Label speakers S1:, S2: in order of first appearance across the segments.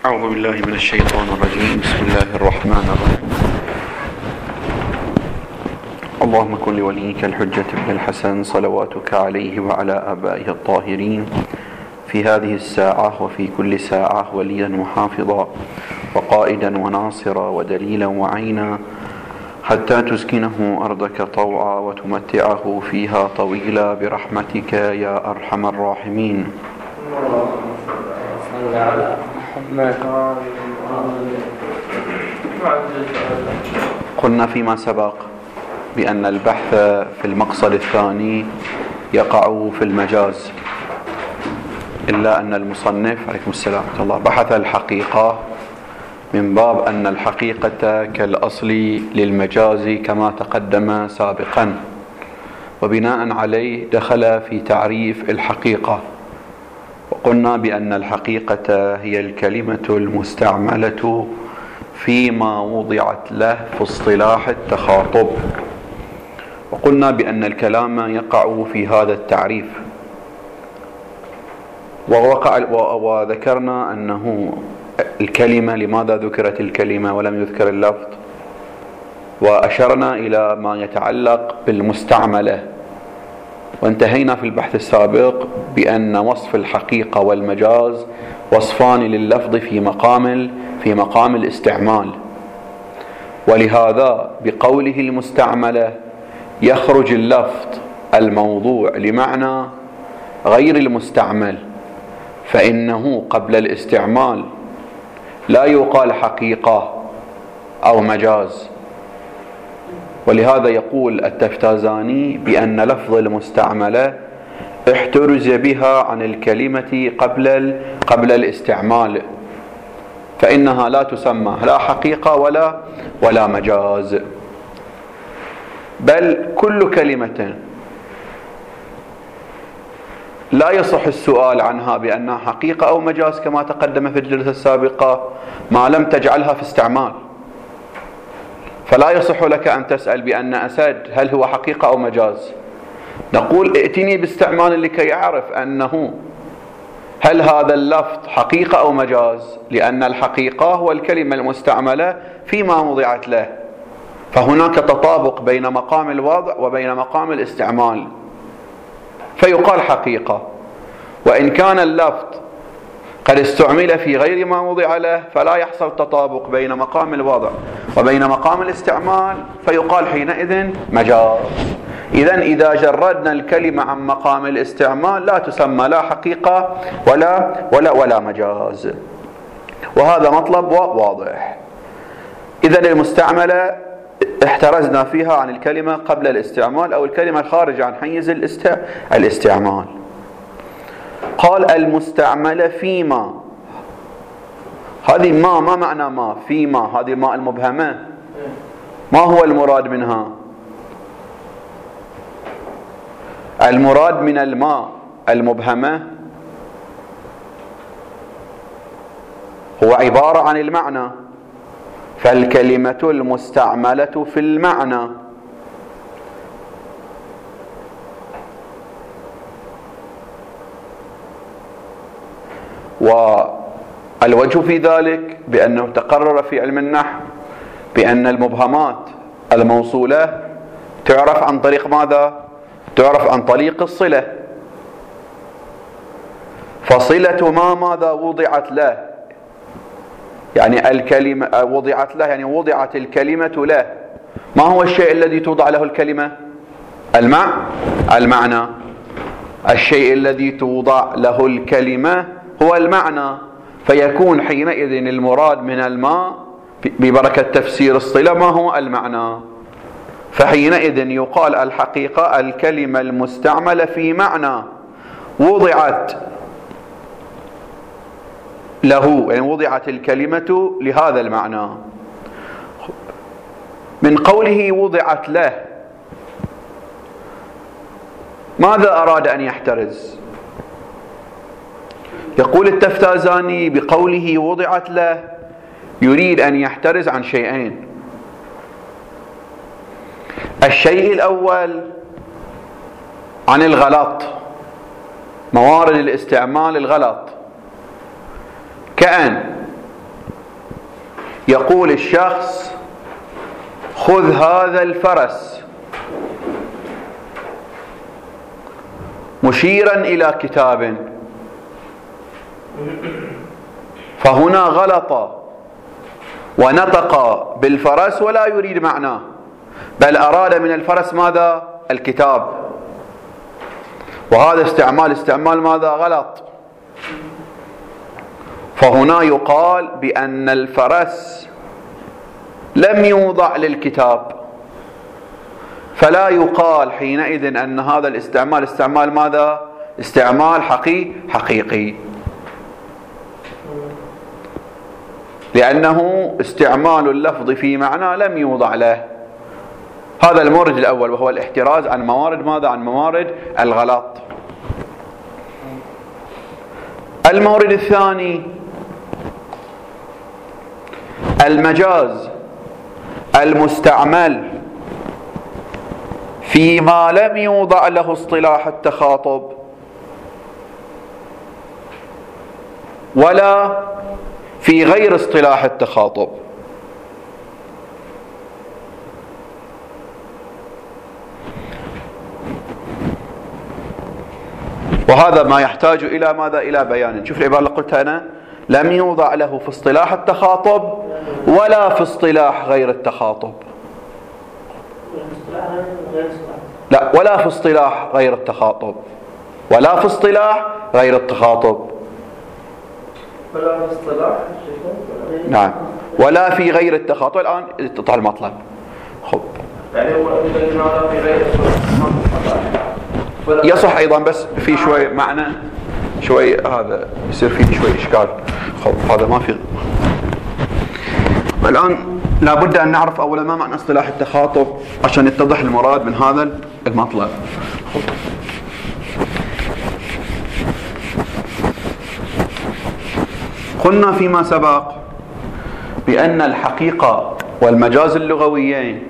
S1: أعوذ بالله من الشيطان الرجيم. بسم الله الرحمن الرحيم. اللهم كن لوليك الحجة بن الحسن صلواتك عليه وعلى آبائه الطاهرين في هذه الساعة وفي كل ساعة وليا وحافظا وقائدا وناصرا ودليلا وعينا حتى تسكنه أرضك طوعا وتمتعه فيها طويلا برحمتك يا أرحم الراحمين. قلنا فيما سبق بأن البحث في المقصد الثاني يقع في المجاز، إلا أن المصنف عليكم السلام ورحمة الله بحث الحقيقة من باب أن الحقيقة كالأصل للمجاز كما تقدم سابقا، وبناء عليه دخل في تعريف الحقيقة، وقلنا بأن الحقيقة هي الكلمة المستعملة فيما وضعت له في اصطلاح التخاطب، وقلنا بأن الكلام يقع في هذا التعريف، وذكرنا أنه الكلمة لماذا ذكرت الكلمة ولم يذكر اللفظ، وأشرنا إلى ما يتعلق بالمستعملة، وانتهينا في البحث السابق بأن وصف الحقيقة والمجاز وصفان لللفظ في مقام الاستعمال، ولهذا بقوله المستعملة يخرج اللفظ الموضوع لمعنى غير المستعمل، فإنه قبل الاستعمال لا يقال حقيقة أو مجاز. ولهذا يقول التفتازاني بأن لفظ المستعملة احترز بها عن الكلمة قبل الاستعمال، فإنها لا تسمى لا حقيقة ولا مجاز، بل كل كلمة لا يصح السؤال عنها بأنها حقيقة أو مجاز كما تقدم في الجلسة السابقة ما لم تجعلها في استعمال. فلا يصح لك أن تسأل بأن أسد هل هو حقيقة أو مجاز، نقول ائتني باستعمال لكي أعرف أنه هل هذا اللفظ حقيقة أو مجاز، لأن الحقيقة هو الكلمة المستعملة فيما وضعت له، فهناك تطابق بين مقام الوضع وبين مقام الاستعمال، فيقال حقيقة. وإن كان اللفظ قد استعمل في غير ما وضع له فلا يحصل تطابق بين مقام الوضع وبين مقام الاستعمال، فيقال حينئذ مجاز. إذا جردنا الكلمة عن مقام الاستعمال لا تسمى لا حقيقة ولا مجاز، وهذا مطلب واضح. إذن المستعملة احترزنا فيها عن الكلمة قبل الاستعمال أو الكلمة الخارجة عن حيز الاستعمال. قال المستعملة فيما، هذه ما معنى ما؟ فيما هذه الماء المبهمة، ما هو المراد منها؟ المراد من الماء المبهمة هو عبارة عن المعنى، فالكلمة المستعملة في المعنى، والوجه في ذلك بأنه تقرر في علم النحو بأن المبهمات الموصولة تعرف عن طريق ماذا؟ تعرف عن طريق الصلة، فصلة ماذا وضعت له، يعني الكلمة وضعت له، يعني وضعت الكلمة له. ما هو الشيء الذي توضع له الكلمة؟ المعنى. الشيء الذي توضع له الكلمة هو المعنى، فيكون حينئذ المراد من الماء ببركة تفسير الصلة ما هو المعنى، فحينئذ يقال الحقيقة الكلمة المستعملة في معنى وضعت له، يعني وضعت الكلمة لهذا المعنى. من قوله وضعت له ماذا أراد أن يحترز؟ يقول التفتازاني بقوله وضعت له يريد أن يحترز عن شيئين. الشيء الأول عن الغلط، موارد الاستعمال الغلط، كأن يقول الشخص خذ هذا الفرس مشيرا إلى كتاب، فهنا غلط ونطق بالفرس ولا يريد معناه، بل أراد من الفرس ماذا؟ الكتاب، وهذا استعمال ماذا؟ غلط. فهنا يقال بأن الفرس لم يوضع للكتاب، فلا يقال حينئذ أن هذا الاستعمال ماذا؟ استعمال حقيقي، لأنه استعمال اللفظ في معنى لم يوضع له. هذا المورد الأول، وهو الاحتراز عن موارد ماذا؟ عن موارد الغلط. المورد الثاني المجاز المستعمل فيما لم يوضع له اصطلاح التخاطب ولا في غير اصطلاح التخاطب. وهذا ما يحتاج إلى ماذا؟ إلى بيان. شوف العبارة اللي قلتها أنا: لم يوضع له في اصطلاح التخاطب ولا في اصطلاح غير التخاطب. لا، ولا في اصطلاح غير التخاطب، ولا في اصطلاح غير التخاطب.
S2: ولا في اصطلاح،
S1: نعم، ولا في غير التخاطب. الآن اتضح المطلب. خب،
S2: يعني هو ولا في غير
S1: يصح أيضا، بس في شوي معنى شوي هذا يصير فيه شوي إشكال. خب، هذا ما في. الآن لابد أن نعرف أولا ما معنى اصطلاح التخاطب عشان يتضح المراد من هذا المطلب. قلنا فيما سبق بأن الحقيقة والمجاز اللغويين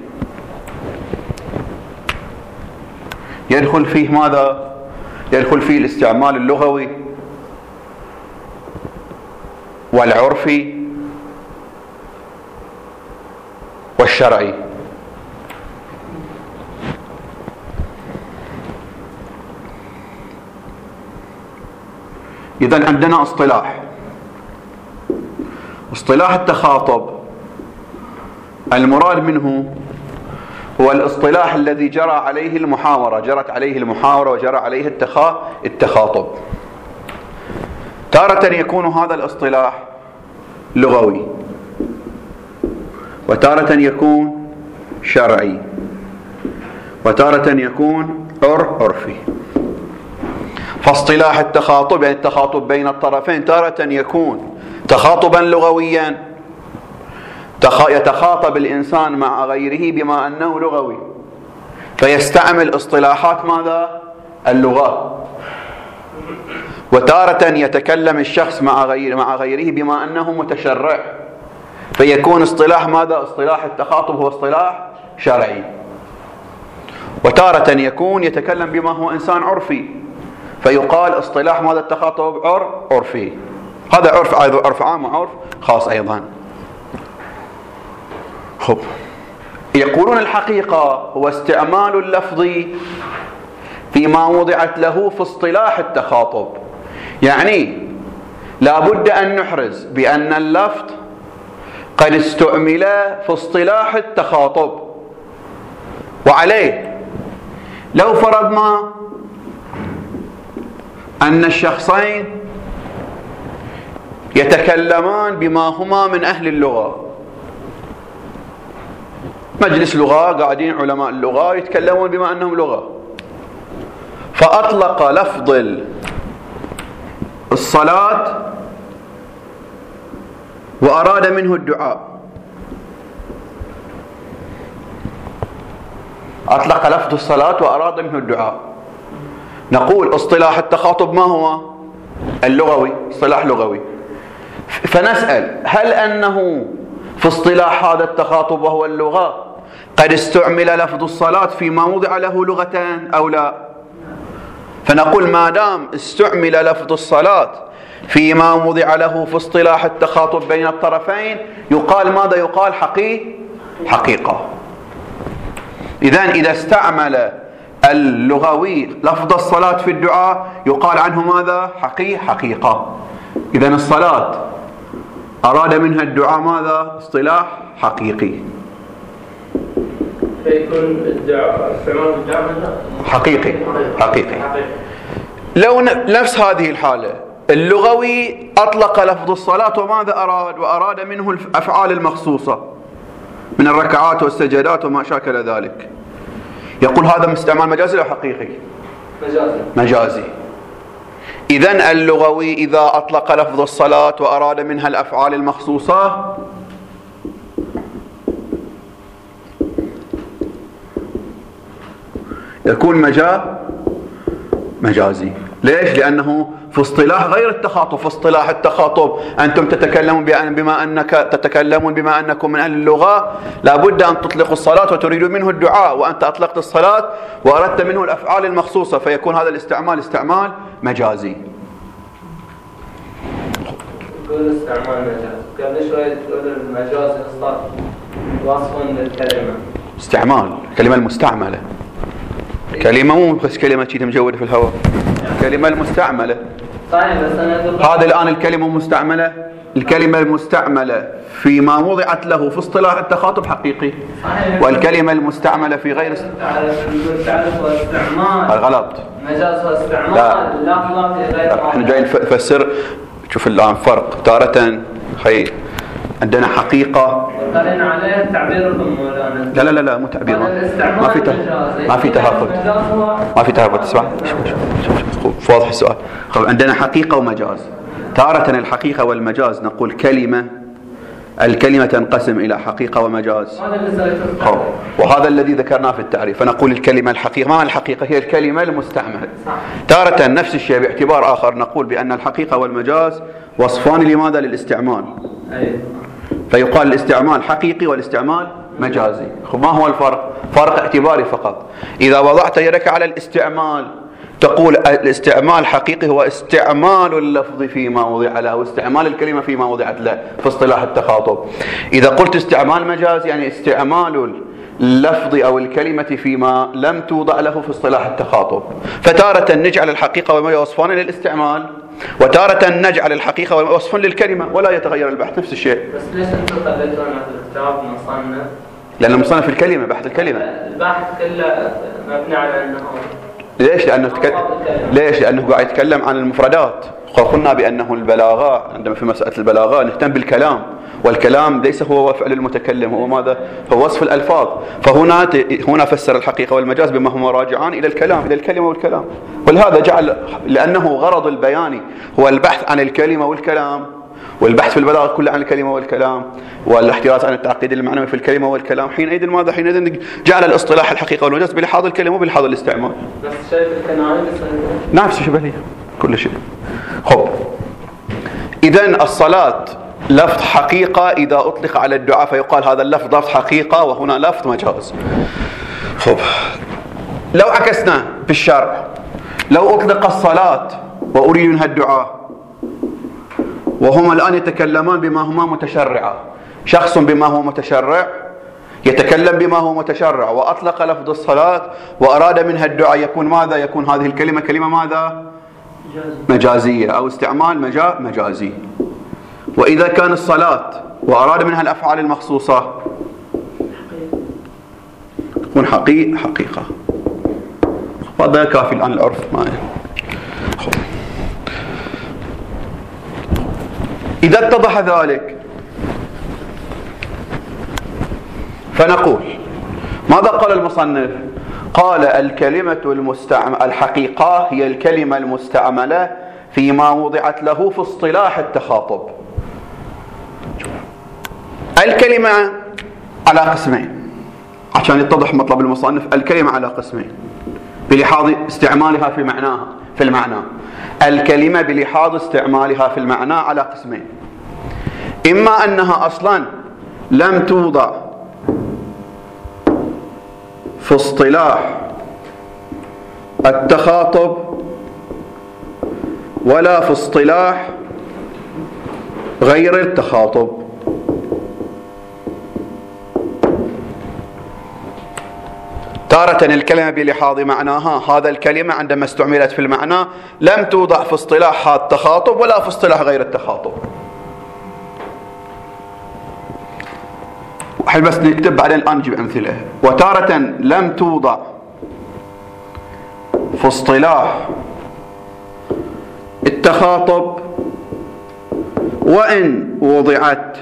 S1: يدخل فيه ماذا؟ يدخل فيه الاستعمال اللغوي والعرفي والشرعي. إذن عندنا اصطلاح التخاطب، المراد منه هو الاصطلاح الذي جرت عليه المحاورة وجرى عليه التخاطب. تارة يكون هذا الاصطلاح لغوي، وتارة يكون شرعي، وتارة يكون عرفي. فاصطلاح التخاطب يعني التخاطب بين الطرفين تارة يكون تخاطبا لغويا، يتخاطب الإنسان مع غيره بما أنه لغوي، فيستعمل اصطلاحات ماذا؟ اللغة. وتارة يتكلم الشخص مع غيره بما أنه متشرع، فيكون اصطلاح ماذا؟ اصطلاح التخاطب هو اصطلاح شرعي. وتارة يكون يتكلم بما هو إنسان عرفي، فيقال اصطلاح ماذا؟ التخاطب عرفي. هذا عرف عام وعرف خاص أيضا. خب، يقولون الحقيقة هو استعمال اللفظ فيما وضعت له في اصطلاح التخاطب، يعني لا بد أن نحرز بأن اللفظ قد استعمل في اصطلاح التخاطب. وعليه لو فرضنا أن الشخصين يتكلمان بما هما من أهل اللغة، مجلس لغة قاعدين علماء اللغة يتكلمون بما أنهم لغة، فأطلق لفظ الصلاة وأراد منه الدعاء، أطلق لفظ الصلاة وأراد منه الدعاء، نقول اصطلاح التخاطب ما هو؟ اللغوي، اصطلاح لغوي. فنسأل هل أنه في اصطلاح هذا التخاطب وهو اللغة قد استعمل لفظ الصلاة فيما وضع له لغتان أو لا؟ فنقول ما دام استعمل لفظ الصلاة فيما وضع له في اصطلاح التخاطب بين الطرفين يقال ماذا؟ يقال حقيقة. إذا استعمل اللغوي لفظ الصلاة في الدعاء يقال عنه ماذا؟ حقيقة. إذا الصلاة أراد منها الدعاء ماذا؟ اصطلاح حقيقي.
S2: فيكون الدعاء استعمال الدعاء
S1: حقيقي. لو نفس هذه الحالة اللغوي أطلق لفظ الصلاة وماذا أراد؟ وأراد منه الأفعال المخصوصة من الركعات والسجدات وما شاكل ذلك، يقول هذا استعمال مجازي أو حقيقي؟ مجازي. إذن اللغوي إذا أطلق لفظ الصلاة وأراد منها الأفعال المخصوصة يكون مجازي. ليش؟ لأنه في اصطلاح غير التخاطب. في اصطلاح التخاطب أنتم تتكلمون بما أنكم من أهل اللغة لابد أن تطلقوا الصلاة وتريدون منه الدعاء، وأنت أطلقت الصلاة وأردت منه الأفعال المخصوصة، فيكون هذا الاستعمال استعمال مجازي.
S2: يقول استعمال مجازي. قبل شوي تقول المجاز يخص وصفا للكلمة.
S1: استعمال الكلمة المستعملة، كلمة مو بس كلمة شيء مجودة في الهواء، الكلمة المستعملة.
S2: صحيح، بس أنا
S1: هذا الآن الكلمة المستعملة فيما وضعت له في اصطلاح التخاطب حقيقي، والكلمة المستعملة في غير
S2: واستعمال
S1: غلط.
S2: مجاز واستعمال
S1: لا احنا جايين نفسر. شوف الآن فرق. تارة عندنا حقيقة
S2: قالنا عليها التعبير مولانا.
S1: لا مو تعبير، ما في تهافت. اسمع شوف واضح السؤال. عندنا حقيقة ومجاز. تارة الحقيقة والمجاز نقول الكلمة تنقسم إلى حقيقة ومجاز، وهذا الذي ذكرناه في التعريف. فنقول الكلمة الحقيقة، ما الحقيقة؟ هي الكلمة المستعملة. تارة نفس الشيء باعتبار آخر نقول بأن الحقيقة والمجاز وصفان لماذا؟ للاستعمال. فيقال الاستعمال حقيقي والاستعمال مجازي. ما هو الفرق؟ فرق اعتباري فقط. إذا وضعت يدك على الاستعمال تقول الاستعمال حقيقي هو استعمال اللفظ فيما وضع له، واستعمال الكلمة فيما وضعت له في اصطلاح التخاطب. إذا قلت استعمال مجاز يعني استعمال اللفظ أو الكلمة فيما لم توضع له في اصطلاح التخاطب. فتارة نجعل الحقيقة والمجاز وصفان للاستعمال، وتارة نجعل الحقيقة وصفا للكلمة، ولا يتغير البحث نفس الشيء.
S2: بس ليش أنتم خليتونا في الكتاب مصنف؟
S1: لأنه مصنف الكلمة، بحث الكلمة.
S2: البحث كله مبني على أنه
S1: ليش؟ لأنه قاعد يتكلم عن المفردات. قلنا بأنه البلاغة، عندما في مسألة البلاغة نهتم بالكلام، والكلام ليس هو فعل المتكلم، هو ماذا؟ هو وصف الألفاظ. فهنا فسر الحقيقة والمجاز بما هما راجعان إلى الكلام، إلى الكلمة والكلام. ولهذا جعل، لأنه غرض البياني هو البحث عن الكلمة والكلام، والبحث في البلاغة كله عن الكلمة والكلام، والاحتراز عن التعقيد المعنوي في الكلمة والكلام. حينئذ ماذا؟ حينئذ جعل الاصطلاح الحقيقة والمجاز بلحاظ الكلمة وبلحاظ الاستعمال.
S2: بس شايف الكنائي
S1: نفس شبهية كل شيء. خب، إذن الصلاة لفظ حقيقة إذا أطلق على الدعاء فيقال هذا اللفظ لفظ حقيقة، وهنا لفظ مجاز. خب، لو عكسنا بالشرع، لو أطلق الصلاة وأريد منها الدعاء، وهما الآن يتكلمان بما هما متشرعة، شخص بما هو متشرع يتكلم بما هو متشرع وأطلق لفظ الصلاة وأراد منها الدعاء، يكون ماذا؟ يكون هذه الكلمة كلمة ماذا؟ مجازية، أو استعمال مجازي. وإذا كان الصلاة وأراد منها الأفعال المخصوصة تكون حقيقة. هذا كافي الآن العرف معي. إذا اتضح ذلك فنقول ماذا قال المصنف؟ قال الكلمة الحقيقة هي الكلمة المستعملة فيما وضعت له في اصطلاح التخاطب. الكلمة على قسمين عشان يتضح مطلب المصنف. الكلمة على قسمين بلحاظ استعمالها في المعنى. الكلمة بلحاظ استعمالها في المعنى على قسمين: إما أنها أصلا لم توضع في اصطلاح التخاطب ولا في اصطلاح غير التخاطب. تارة الكلمة بلحاظ معناها، هذا الكلمة عندما استعملت في المعنى لم توضع في اصطلاح التخاطب ولا في اصطلاح غير التخاطب. حل بس نكتب بعدين الآن نجيب أمثلة. وتارة لم توضع في اصطلاح التخاطب وإن وضعت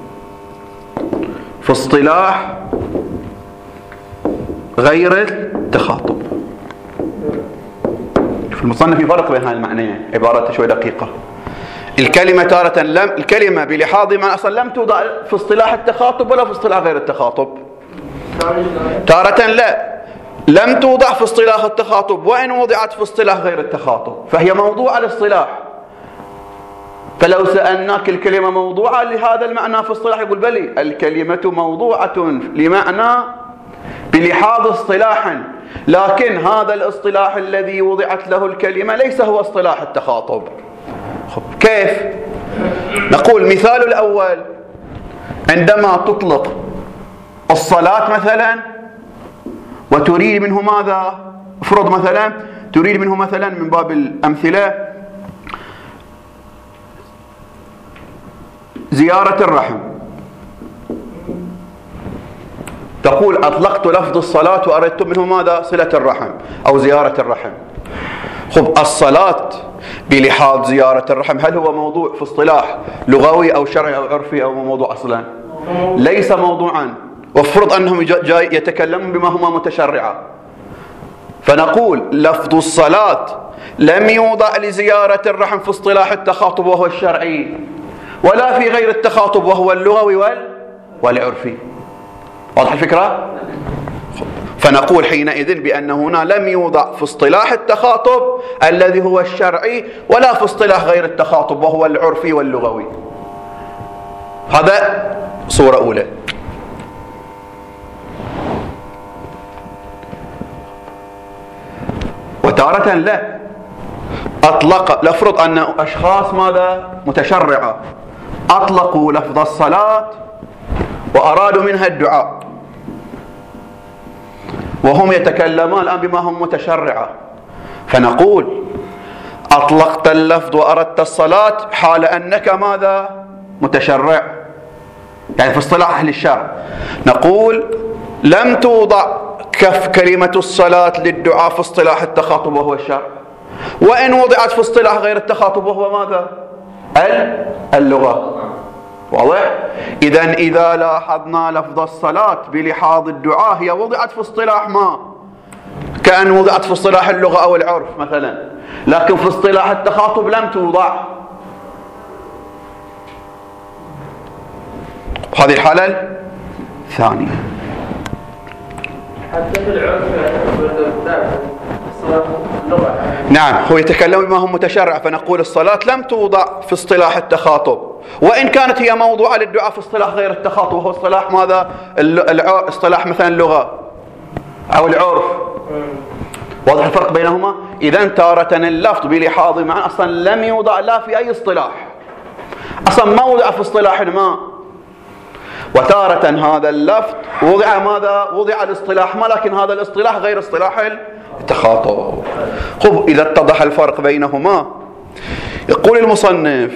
S1: في اصطلاح غير التخاطب. في المصنف في فرق بين هذه المعنيين، عبارات شوي دقيقة. الكلمة تارة الكلمة بلحاظ ما أصلا لم توضع في اصطلاح التخاطب ولا في اصطلاح غير التخاطب. تارة لا، لم توضع في اصطلاح التخاطب وإن وضعت في اصطلاح غير التخاطب، فهي موضوعة الاصطلاح. فلو سألناك الكلمة موضوعة لهذا المعنى في اصطلاح، يقول بلي الكلمة موضوعة لمعنى بلحاظ اصطلاح، لكن هذا الاصطلاح الذي وضعت له الكلمة ليس هو اصطلاح التخاطب. كيف؟ نقول مثال الأول، عندما تطلق الصلاة مثلا وتريد منه ماذا؟ افرض مثلا تريد منه مثلا من باب الأمثلة زيارة الرحم، تقول أطلقت لفظ الصلاة وأردت منه ماذا؟ صلة الرحم أو زيارة الرحم. خب الصلاة بلحاظ زيارة الرحم هل هو موضوع في اصطلاح لغوي أو شرعي أو عرفي أو موضوع أصلا؟ ليس موضوعا. وافرض أنهم جاي يتكلمون بما هما متشرعة، فنقول لفظ الصلاة لم يوضع لزيارة الرحم في اصطلاح التخاطب وهو الشرعي، ولا في غير التخاطب وهو اللغوي والعرفي. واضح الفكرة؟ فنقول حينئذ بأن هنا لم يوضع في اصطلاح التخاطب الذي هو الشرعي ولا في اصطلاح غير التخاطب وهو العرفي واللغوي. هذا صورة أولى. وتارة لا، لافرض أن أشخاص ماذا؟ متشرعة أطلقوا لفظ الصلاة وأرادوا منها الدعاء، وهم يتكلمون الآن بما هم متشرعة، فنقول أطلقت اللفظ وأردت الصلاة حال أنك ماذا؟ متشرع، يعني في اصطلاح أهل الشرع. نقول لم توضع كلمة الصلاة للدعاء في اصطلاح التخاطب وهو الشرع، وإن وضعت في اصطلاح غير التخاطب وهو ماذا؟ اللغة. واضح؟ إذا لاحظنا لفظ الصلاة بلحاظ الدعاء هي وضعت في اصطلاح ما، كأن وضعت في اصطلاح اللغة أو العرف مثلا، لكن في اصطلاح التخاطب لم توضع. هذه الحالة الثانية.
S2: حتى في العرف اللغة.
S1: نعم، هو يتكلم بما هم متشرع، فنقول الصلاة لم توضع في اصطلاح التخاطب، وإن كانت هي موضوعة للدعاء في اصطلاح غير التخاطب وهو اصطلاح ماذا؟ اصطلاح مثلا اللغة أو العرف. واضح الفرق بينهما؟ إذن تارة اللفظ بلحاظ معنى أصلا لم يوضع لا في أي اصطلاح، أصلا ما وضع في اصطلاح ما، وتارة هذا اللفظ وضع ماذا؟ وضع الاصطلاح ما، لكن هذا الاصطلاح غير اصطلاح التخاطب. خب إذا اتضح الفرق بينهما، يقول المصنف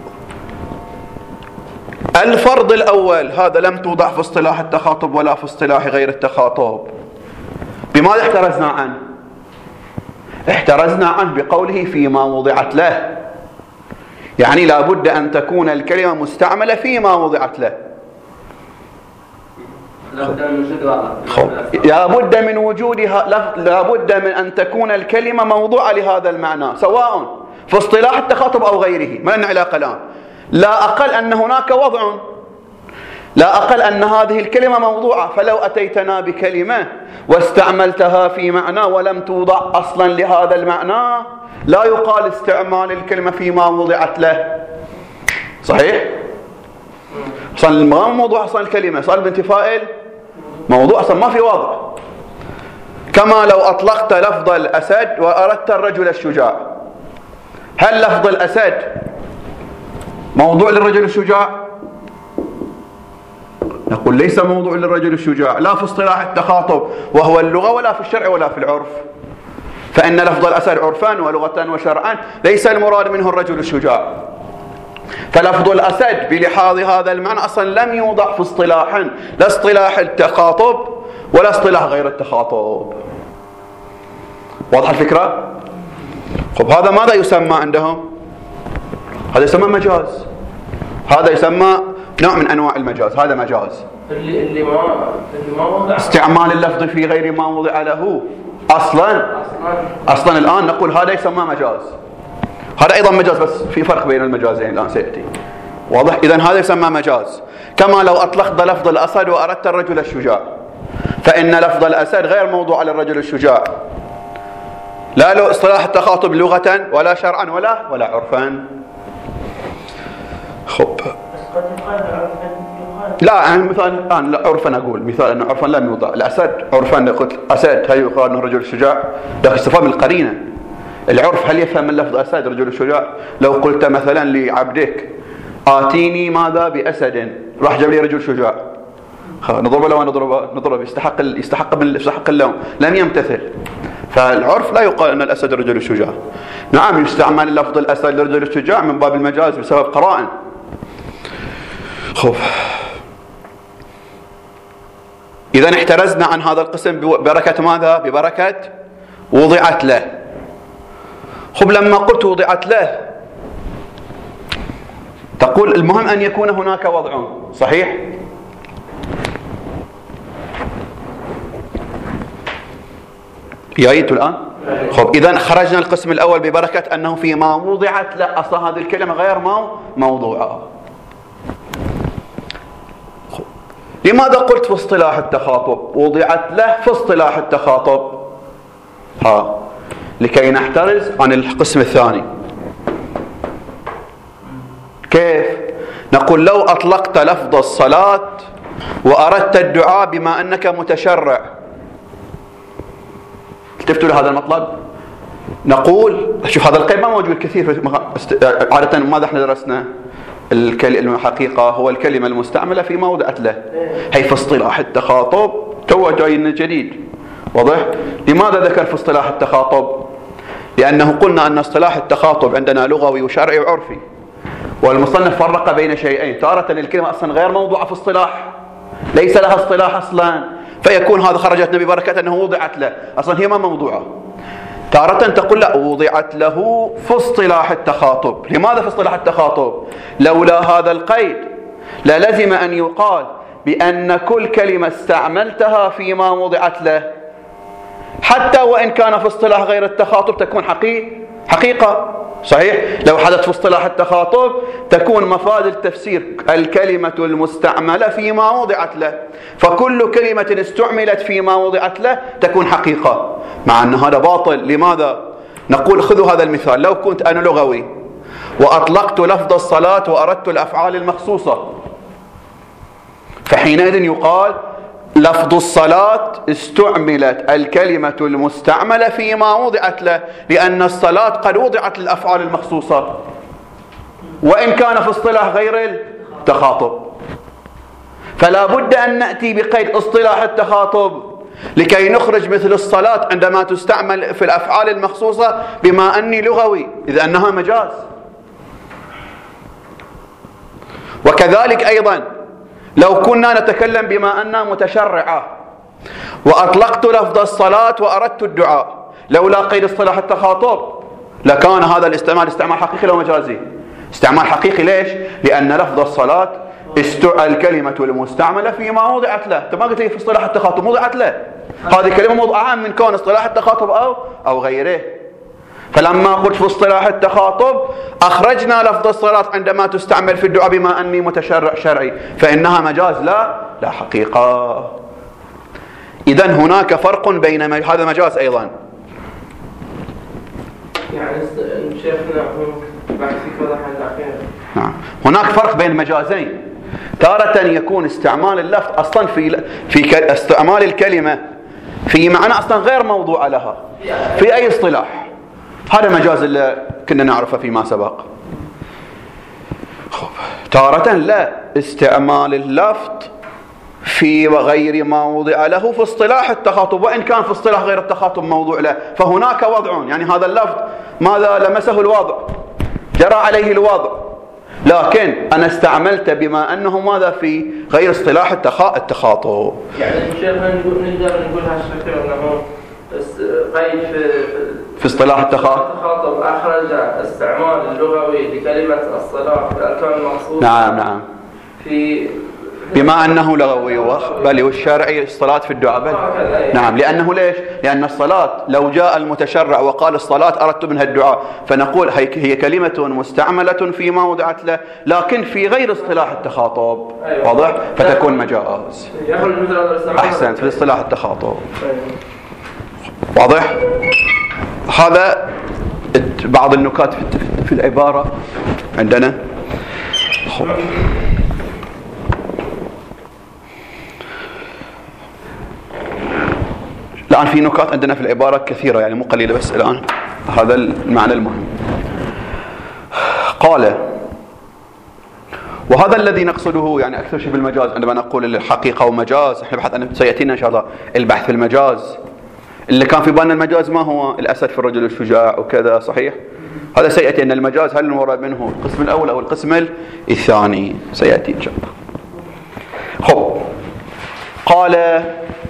S1: الفرض الأول هذا لم توضع في اصطلاح التخاطب ولا في اصطلاح غير التخاطب. بماذا احترزنا عنه؟ احترزنا عنه بقوله فيما وضعت له، يعني لا بد أن تكون الكلمة مستعملة فيما وضعت له. لابد من وجودها، لابد من أن تكون الكلمة موضوعة لهذا المعنى، سواء في اصطلاح التخاطب أو غيره، ما لنا علاقة الآن. لا أقل أن هناك وضع، لا أقل أن هذه الكلمة موضوعة. فلو أتيتنا بكلمة واستعملتها في معنى ولم توضع أصلا لهذا المعنى، لا يقال استعمال الكلمة فيما وضعت له. صحيح؟ أصلا ما موضوع أصلا الكلمة، صار بانتفاء موضوع أصلا ما في وضع. كما لو أطلقت لفظ الأسد وأردت الرجل الشجاع، هل لفظ الأسد موضوع للرجل الشجاع؟ نقول ليس موضوع للرجل الشجاع، لا في اصطلاح التخاطب وهو اللغة، ولا في الشرع، ولا في العرف. فإن لفظ الأسد عرفا ولغة وشرعا ليس المراد منه الرجل الشجاع. فلفظ الأسد بلحاظ هذا المعنى أصلا لم يوضع في اصطلاح، لا اصطلاح التخاطب ولا اصطلاح غير التخاطب. واضح الفكرة؟ خب هذا ماذا يسمى عندهم؟ هذا يسمى مجاز. هذا يسمى نوع من أنواع المجاز. هذا مجاز.
S2: اللي ما وضع
S1: استعمال اللفظ في غير ما وضع له أصلا الآن نقول هذا يسمى مجاز. هذا أيضا مجاز، بس في فرق بين المجازين الآن سيأتي. واضح؟ إذن هذا يسمى مجاز. كما لو أطلقت لفظ الأسد وأردت الرجل الشجاع، فإن لفظ الأسد غير موضوع للرجل الشجاع، لا له اصطلاح التخاطب لغة ولا شرعا ولا عرفا. خب لا يعني مثال الآن عرفا أقول مثال أنه عرفا لم يوضع الأسد عرفا. قلت أسد هل يقال أنه رجل شجاع؟ لكن استفهام القرينة. العرف هل يفهم من لفظ أسد رجل الشجاع؟ لو قلت مثلا لعبدك آتيني ماذا بأسد، راح جاب لي رجل شجاع، نضربه لو نضربه يستحق اللوم، لم يمتثل. فالعرف لا يقال أن الأسد رجل الشجاع. نعم يستعمل لفظ الأسد لرجل الشجاع من باب المجاز بسبب قرائن. خب إذا احترزنا عن هذا القسم ببركة ماذا؟ ببركة وضعت له. خب لما قلت وضعت له تقول المهم أن يكون هناك وضع، صحيح؟ جايت الآن؟ خب إذا خرجنا القسم الأول ببركة أنه فيما وضعت له. أصلا هذه الكلمة غير موضوعة. لماذا قلت في اصطلاح التخاطب؟ وضعت له في اصطلاح التخاطب لكي نحترز عن القسم الثاني. كيف؟ نقول لو أطلقت لفظ الصلاة وأردت الدعاء بما أنك متشرع، التفتوا لهذا المطلب. نقول شوف هذا القيد ما موجود كثير عادة. ماذا احنا درسنا؟ الحقيقة هو الكلمة المستعملة فيما وضعت له، هي في اصطلاح التخاطب تو جاي جديد. واضح؟ لماذا ذكر في اصطلاح التخاطب؟ لأنه قلنا أن اصطلاح التخاطب عندنا لغوي وشرعي وعرفي، والمصنف فرق بين شيئين. تارة الكلمة أصلا غير موضوعة في اصطلاح، ليس لها اصطلاح أصلا، فيكون هذا خرجتنا ببركة أنه وضعت له، أصلا هي ما موضوعة. تارة تقول لا وضعت له في اصطلاح التخاطب. لماذا في اصطلاح التخاطب؟ لولا هذا القيد للزم أن يقال بأن كل كلمة استعملتها فيما وضعت له حتى وإن كان في اصطلاح غير التخاطب تكون حقيقة. صحيح؟ لو حدث في اصطلاح التخاطب تكون مفاد التفسير الكلمة المستعملة فيما وضعت له، فكل كلمة استعملت فيما وضعت له تكون حقيقة، مع أن هذا باطل. لماذا؟ نقول خذوا هذا المثال. لو كنت أنا لغوي وأطلقت لفظ الصلاة وأردت الأفعال المخصوصة، فحينئذ يقال لفظ الصلاة استعملت الكلمة المستعملة فيما وضعت له، لأن الصلاة قد وضعت للأفعال المخصوصة وإن كان في اصطلاح غير التخاطب. فلا بد أن نأتي بقيد اصطلاح التخاطب لكي نخرج مثل الصلاة عندما تستعمل في الأفعال المخصوصة بما أني لغوي، إذا أنها مجاز. وكذلك أيضا لو كنا نتكلم بما أننا متشرعة وأطلقت لفظ الصلاة وأردت الدعاء، لولا قيد اصطلاح التخاطب لكان هذا الاستعمال استعمال حقيقي لو مجازي. استعمال حقيقي ليش؟ لأن لفظ الصلاة الكلمة المستعملة فيما وضعت له. أنت ما قلت لي في اصطلاح التخاطب وضعت له، هذه كلمة موضوع عام من كون اصطلاح التخاطب أو غيره. فلما قلت في اصطلاح التخاطب أخرجنا لفظ الصلاة عندما تستعمل في الدعاء بما أني متشرع شرعي، فإنها مجاز لا حقيقة. إذن هناك فرق بين هذا مجاز أيضا.
S2: يعني شيخنا بعد في وضح الأخير.
S1: نعم هناك فرق بين مجازين. تارة يكون استعمال اللفظ أصلا في استعمال الكلمة في معنى أصلا غير موضوع لها في أي اصطلاح، هذا مجاز اللي كنا نعرفه فيما سبق. تارة لا، استعمال اللفظ في غير ما وضع له في اصطلاح التخاطب، وإن كان في اصطلاح غير التخاطب موضوع له، فهناك وضع، يعني هذا اللفظ ماذا لمسه الوضع، جرى عليه الوضع، لكن أنا استعملت بما أنه ماذا في غير اصطلاح التخاطب.
S2: يعني الشيخ نقدر نقول هالشكل أنه قيد
S1: في اصطلاح
S2: التخاطب أخرج استعمال اللغوي لكلمة الصلاة في الأركان المقصودة.
S1: نعم
S2: في
S1: بما أنه لغوي بل والشرعي الصلاة في الدعاء بل. نعم، لأنه ليش؟ لأن الصلاة لو جاء المتشرع وقال الصلاة أردت منها الدعاء، فنقول هي كلمة مستعملة فيما وضعت له، لكن في غير اصطلاح التخاطب. واضح؟ فتكون مجاز. أحسنت، في اصطلاح التخاطب. واضح؟ هذا بعض النكات في العبارة عندنا. الآن في نكات عندنا في العبارة كثيرة، يعني مو قليلة، بس الآن هذا المعنى المهم. قال: وهذا الذي نقصده يعني أكثر شيء بالمجاز، عندما نقول الحقيقة ومجاز، احنا بحث عنه سيأتينا إن شاء الله البحث في المجاز. اللي كان في بالنا المجاز ما هو الأسد في الرجل الشجاع وكذا، صحيح؟ هذا سيأتي أن المجاز هل المراد منه القسم الأول أو القسم الثاني، سيأتي إن شاء الله. خب، قال: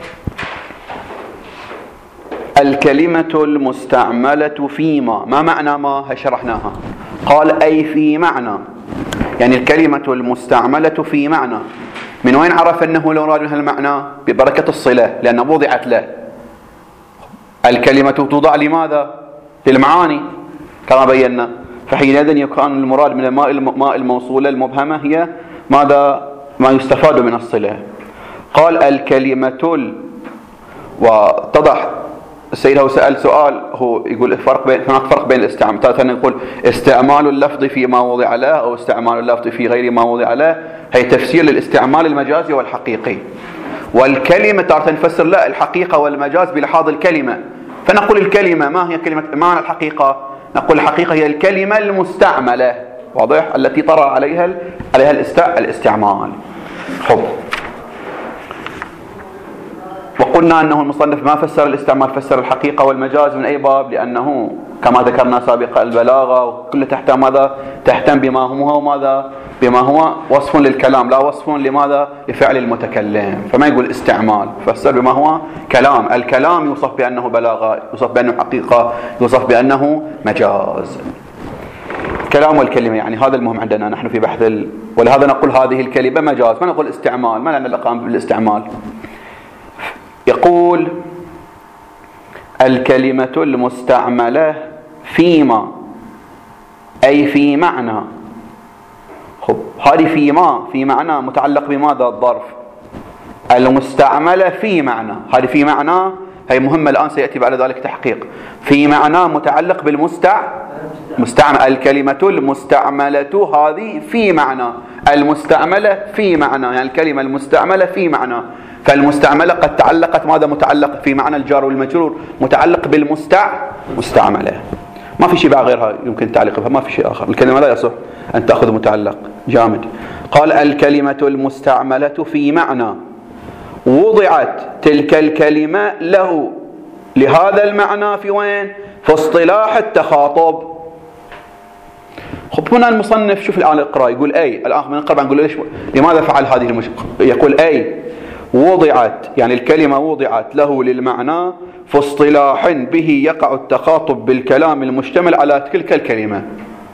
S1: الكلمة المستعملة فيما، ما معنى ما؟ شرحناها. قال: أي في معنى، يعني الكلمة المستعملة في معنى. من وين عرف أنه لو راد منها المعنى؟ ببركة الصلة، لأنه وضعت له. الكلمة توضع لماذا؟ للمعاني كما بينا، فحينئذ يكون المراد من الماء الموصولة المبهمة هي ماذا؟ ما يستفاد من الصلة. قال: الكلمة، واتضح السيد هو سأل سؤال، هو يقول هناك فرق بين الاستعمال، مثلا يقول استعمال اللفظ فيما وضع له أو استعمال اللفظ في غير ما وضع له، هي تفسير للاستعمال المجازي والحقيقي. والكلمة تارة نفسر لا الحقيقة والمجاز بلحاظ الكلمة، فنقول الكلمة ما هي كلمة، معنى الحقيقة؟ نقول الحقيقة هي الكلمة المستعملة، واضح؟ التي طرأ عليها الاستعمال. خب، وقلنا أنه المصنف ما فسر الاستعمال، فسر الحقيقة والمجاز من أي باب؟ لأنه كما ذكرنا سابقا البلاغة وكل تحتها ماذا؟ تهتم بما هو ماذا؟ بما هو وصف للكلام، لا وصف لماذا؟ لفعل المتكلم، فما يقول استعمال، فسر بما هو كلام. الكلام يوصف بأنه بلاغة، يوصف بأنه حقيقة، يوصف بأنه مجاز. الكلام والكلمة، يعني هذا المهم عندنا نحن في بحث ولهذا نقول هذه الكلمة مجاز، ما نقول استعمال، ما لنا الأقام بالاستعمال. يقول: الكلمة المستعملة فيما، أي في معنى. خب، هذه فيما في معنى متعلق بماذا؟ الظرف. المستعملة في معنى، هذه في معنى هي مهمة الآن سيأتي بعد ذلك تحقيق. في معنى متعلق مستعمل. الكلمة المستعملة هذه في معنى، المستعملة في معنى، يعني الكلمة المستعملة في معنى. فالمستعملة قد تعلقت ماذا؟ متعلق في معنى الجار والمجرور، متعلق بالمستعملة، ما في شيء بعد غيرها يمكن التعليق بها، ما في شيء آخر. الكلمة لا يصح أن تأخذ متعلق جامد. قال: الكلمة المستعملة في معنى وضعت تلك الكلمة له لهذا المعنى في وين؟ في اصطلاح التخاطب. خب، هنا المصنف شوف الآن اقرأ، يقول أي الآن من القرب نقول ليش لماذا فعل هذه المشكلة؟ يقول أي وضعت، يعني الكلمة وضعت له للمعنى في اصطلاح به يقع التخاطب بالكلام المشتمل على تلك الكلمة.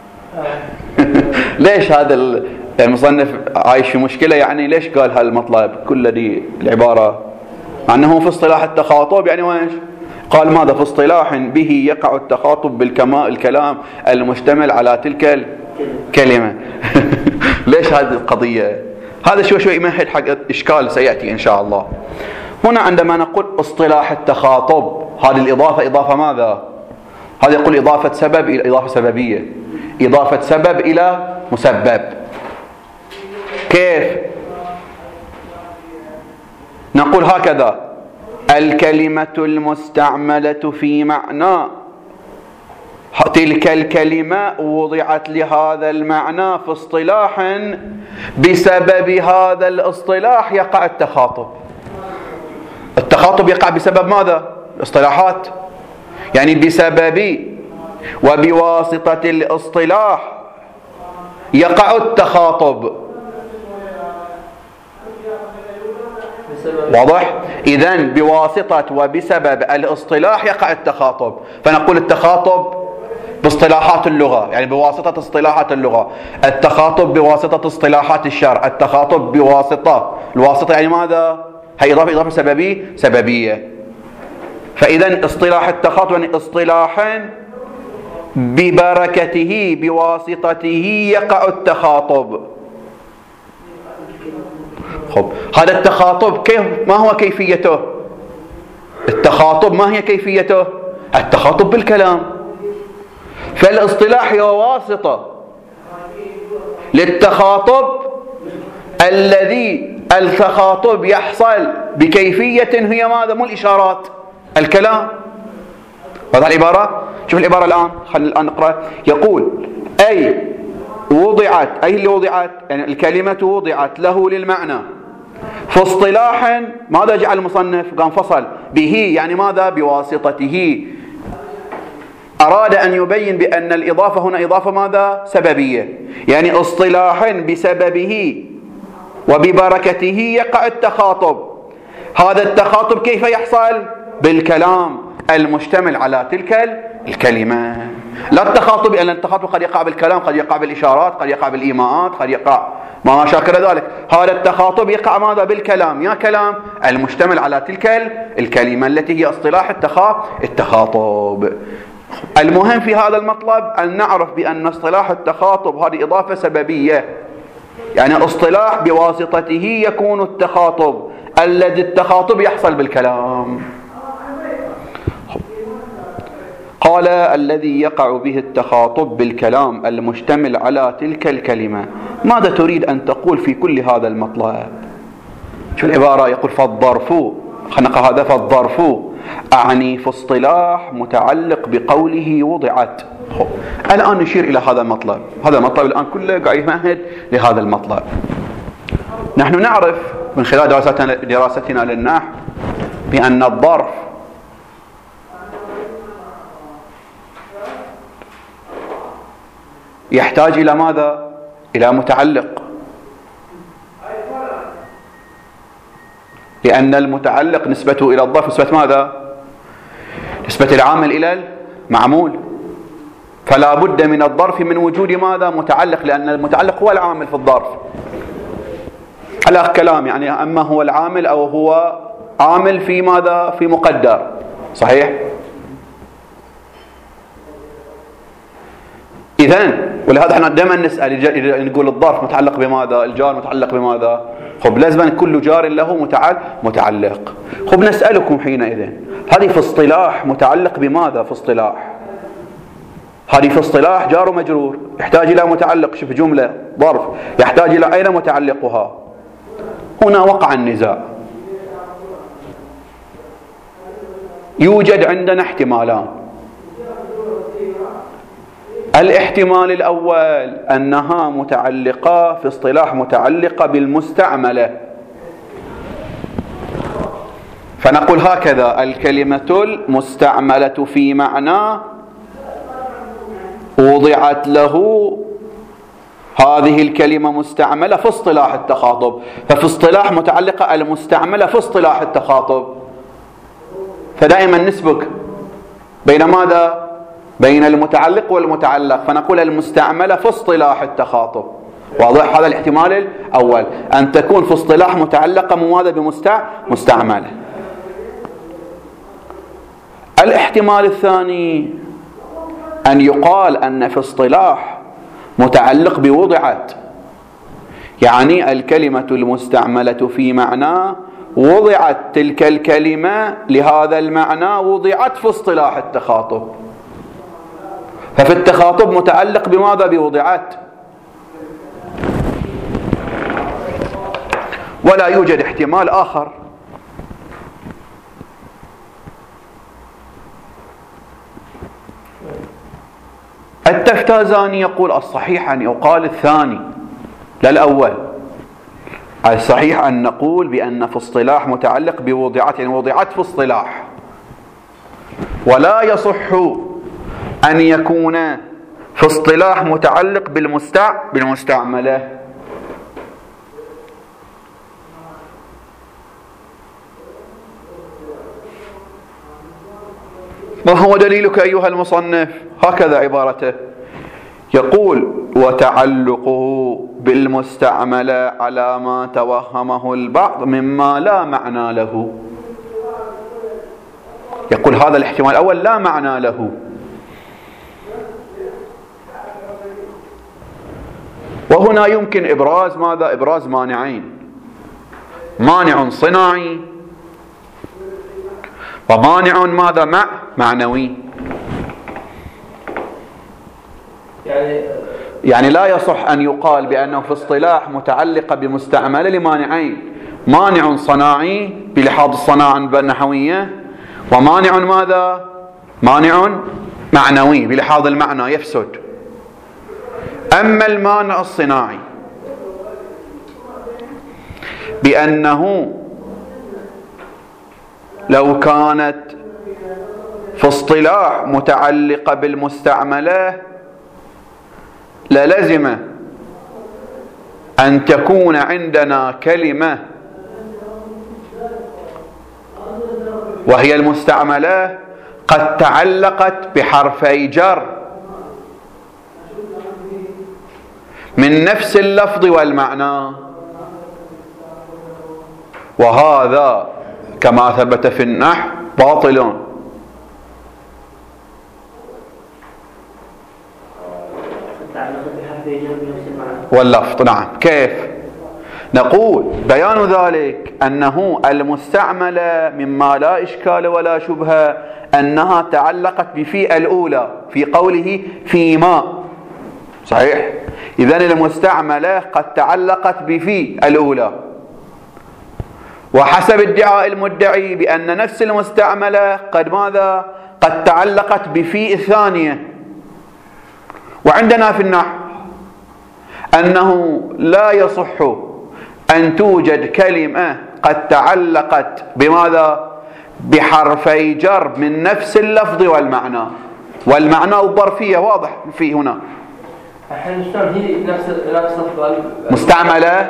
S1: ليش هذا المصنف عايش في مشكلة؟ يعني ليش قال هالمطلب كل دي العبارة مع أنه في اصطلاح التخاطب؟ يعني ويش قال ماذا؟ في اصطلاح به يقع التخاطب الكلام المشتمل على تلك الكلمة. ليش هذه القضية؟ هذا شوي يمهد حق إشكال سيأتي إن شاء الله. هنا عندما نقول اصطلاح التخاطب، هذه الإضافة إضافة ماذا؟ هذا يقول إضافة سبب إلى إضافة سببية، إضافة سبب إلى مسبب. كيف؟ نقول هكذا: الكلمة المستعملة في معنى تلك الكلمة وضعت لهذا المعنى في اصطلاح، بسبب هذا الاصطلاح يقع التخاطب. التخاطب يقع بسبب ماذا؟ الاصطلاحات، يعني بسبب وبواسطة الاصطلاح يقع التخاطب. واضح؟ إذن بواسطة وبسبب الاصطلاح يقع التخاطب. فنقول التخاطب باصطلاحات اللغة، يعني بواسطة اصطلاحات اللغة، التخاطب بواسطة اصطلاحات الشرع، التخاطب بواسطة، الواسطة يعني ماذا؟ هي إضافة سببية. فإذا اصطلاح التخاطب يعني اصطلاحا ببركته بواسطته يقع التخاطب. خب هذا التخاطب ما هو كيفيته؟ التخاطب ما هي كيفيته؟ التخاطب بالكلام. فالاصطلاح هو واسطة للتخاطب، الذي التخاطب يحصل بكيفية هي ماذا؟ مو الإشارات، الكلام. هذا العبارة، شوف العبارة الآن، خلينا الآن نقرأ. يقول أي وضعت، أي اللي وضعت يعني الكلمة وضعت له للمعنى في اصطلاح، ماذا جعل المصنف؟ قام فصل به، يعني ماذا؟ بواسطته. أراد أن يبين بأن الإضافة هنا إضافة ماذا؟ سببية، يعني اصطلاح بسببه وببركته يقع التخاطب. هذا التخاطب كيف يحصل؟ بالكلام المشتمل على تلك الكلمة. لا التخاطب، لأن التخاطب قد يقع بالكلام، قد يقع بالإشارات، قد يقع بالإيماءات، قد يقع ما شاكل ذلك. هذا التخاطب يقع ماذا؟ بالكلام، يا كلام المشتمل على تلك الكلمة التي هي اصطلاح التخاطب. المهم في هذا المطلب أن نعرف بأن اصطلاح التخاطب هذه إضافة سببية، يعني اصطلاح بواسطته يكون التخاطب، الذي التخاطب يحصل بالكلام. قال الذي يقع به التخاطب بالكلام المشتمل على تلك الكلمة. ماذا تريد أن تقول في كل هذا المطلب؟ شو العبارة؟ يقول فالظرف، خنق هذا، فالظرف أعني في اصطلاح متعلق بقوله وضعت. الآن نشير إلى هذا المطلب. هذا المطلب الآن كله قاعد يمهد لهذا المطلب. نحن نعرف من خلال دراستنا للنحو بأن الظرف يحتاج إلى ماذا؟ إلى متعلق، لأن المتعلق نسبته إلى الظرف نسبة ماذا؟ نسبة العامل إلى المعمول. فلا بد من الظرف من وجود ماذا؟ متعلق، لأن المتعلق هو العامل في الظرف على كلام، يعني أما هو العامل أو هو عامل في ماذا؟ في مقدر، صحيح؟ إذن ولهذا احنا دائما نسأل، نقول الظرف متعلق بماذا؟ الجار متعلق بماذا؟ خب لازم كل جار له متعلق. خب نسألكم حينئذ، هذه في اصطلاح متعلق بماذا؟ في اصطلاح هذه في اصطلاح جار ومجرور، يحتاج إلى متعلق. شوف جملة ظرف يحتاج إلى أين متعلقها؟ هنا وقع النزاع. يوجد عندنا احتمالان. الاحتمال الأول أنها متعلقة في اصطلاح متعلقة بالمستعملة، فنقول هكذا: الكلمة المستعملة في معنى وضعت له، هذه الكلمة مستعملة في اصطلاح التخاطب. ففي اصطلاح متعلقة المستعملة في اصطلاح التخاطب. فدائما نسبك بين ماذا؟ بين المتعلق والمتعلق، فنقول المستعملة في اصطلاح التخاطب. واضح؟ هذا الاحتمال الأول، أن تكون في اصطلاح متعلقة ماذا؟ بمستعملة. الاحتمال الثاني أن يقال أن في اصطلاح متعلق بوضعت، يعني الكلمة المستعملة في معنى وضعت تلك الكلمة لهذا المعنى، وضعت في اصطلاح التخاطب. ففي التخاطب متعلق بماذا؟ بوضعت. ولا يوجد احتمال آخر. التفتازاني يقول الصحيح أن يقال الثاني لا الأول. الصحيح أن نقول بأن في اصطلاح متعلق بوضعات، يعني وضعت في اصطلاح، ولا يصح أن يكون في اصطلاح متعلق بالمستعملة. ما هو دليلك أيها المصنف؟ هكذا عبارته، يقول وتعلقه بالمستعملة على ما توهمه البعض مما لا معنى له. يقول هذا الاحتمال الأول لا معنى له، وهنا يمكن إبراز ماذا؟ إبراز مانعين، مانع صناعي ومانع ماذا؟ معنوي. يعني لا يصح أن يقال بأنه في اصطلاح متعلقة بمستعملة لمانعين، مانع صناعي بلحاظ الصناعة النحوية، ومانع ماذا؟ مانع معنوي بلحاظ المعنى يفسد. أما المانع الصناعي بأنه لو كانت في اصطلاح متعلقة بالمستعملة للزم أن تكون عندنا كلمة وهي المستعملة قد تعلقت بحرفي جر من نفس اللفظ والمعنى، وهذا كما ثبت في النحو باطل. واللفظ نعم. كيف؟ نقول بيان ذلك أنه المستعملة مما لا إشكال ولا شبهة أنها تعلقت بفي الأولى في قوله فيما، صحيح؟ إذن المستعملة قد تعلقت بفي الأولى، وحسب ادعاء المدعي بأن نفس المستعملة قد ماذا؟ قد تعلقت بفي الثانية. وعندنا في النحو أنه لا يصح أن توجد كلمة قد تعلقت بماذا؟ بحرفي جر من نفس اللفظ والمعنى، والمعنى والظرفية واضح في هنا.
S2: الحين شلون هي نفس
S1: مستعملة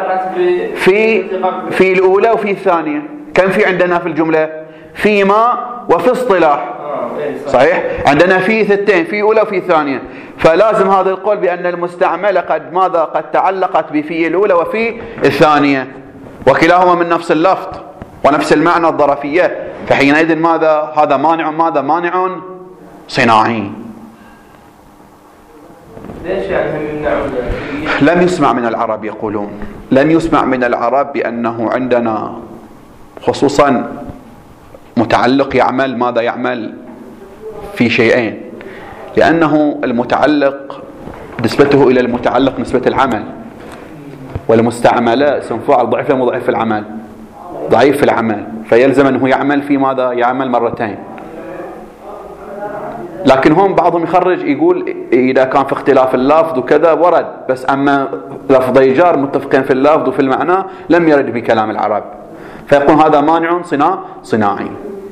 S1: في الأولى وفي الثانية؟ كم في عندنا في الجملة؟ فيما وفي اصطلاح، صحيح؟ عندنا في ثنتين، في أولى وفي ثانية، فلازم هذا القول بأن المستعملة قد ماذا؟ قد تعلقت بفي الأولى وفي الثانية، وكلاهما من نفس اللفظ ونفس المعنى الظرفية، فحينئذ ماذا؟ هذا مانع ماذا؟ مانع صناعي.
S2: ليش يعني
S1: لم يسمع من العرب، يقولون لم يسمع من العرب بأنه عندنا خصوصا متعلق يعمل ماذا؟ يعمل في شيئين، لأنه المتعلق نسبته إلى المتعلق نسبة العمل، والمستعملة اسم فاعل ضعيف ولا مضاعف في العمل؟ ضعيف في العمل، فيلزم أنه يعمل في ماذا؟ يعمل مرتين. لكن هم بعضهم يخرج يقول إذا كان في اختلاف اللفظ وكذا ورد، بس أما لفظي جار متفقين في اللفظ وفي المعنى لم يرد بكلام العرب، فيقول هذا مانع صناعي.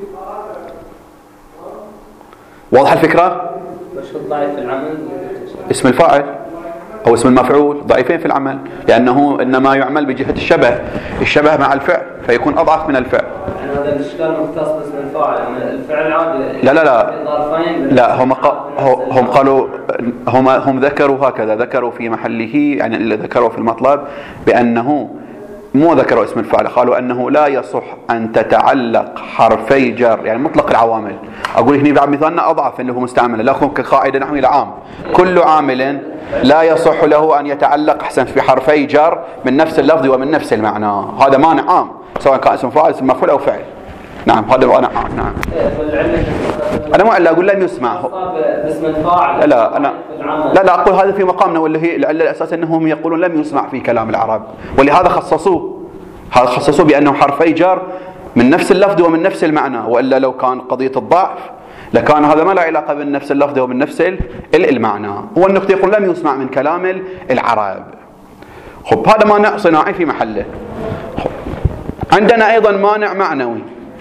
S1: واضح الفكرة؟
S2: ضعيف في العمل
S1: اسم الفاعل أو اسم المفعول ضعيفين في العمل، لأنه إنما يعمل بجهة الشبه مع الفعل، فيكون أضعف من الفعل.
S2: يعني هذا الإشكال مختص باسم الفاعل، يعني الفعل عادي.
S1: لا هم قالوا هم ذكروا هكذا، ذكروا في محله، يعني اللي ذكروا في المطلب بأنه مو ذكروا اسم الفاعل، قالوا أنه لا يصح أن تتعلق حرفي جر، يعني مطلق العوامل. أقول هنا بعد مثالنا أضعف اللي هو مستعمل، لكم كقاعدة نحوية عام كل عامل لا يصح له أن يتعلق أحسن في حرفي جر من نفس اللفظ ومن نفس المعنى، هذا مانع عام سواء كان اسم فاعل اسم مفعول أو فعل. نعم هذا مانع عام. نعم أنا ما أقول لم يسمع
S2: باسم الفاعل.
S1: لا أقول هذا في مقامنا، واللي هي العلة الأساس أنهم يقولون لم يسمع في كلام العرب، ولهذا خصصوه بأنه حرفي جر من نفس اللفظ ومن نفس المعنى، وإلا لو كان قضية الضعف لكان هذا ما له علاقة بالنفس اللفظي وبالنفس المعنى. هو النقطة يقول لم يسمع من كلام العرب. خب هذا مانع صناعي في محله. خب عندنا أيضا مانع معنوي.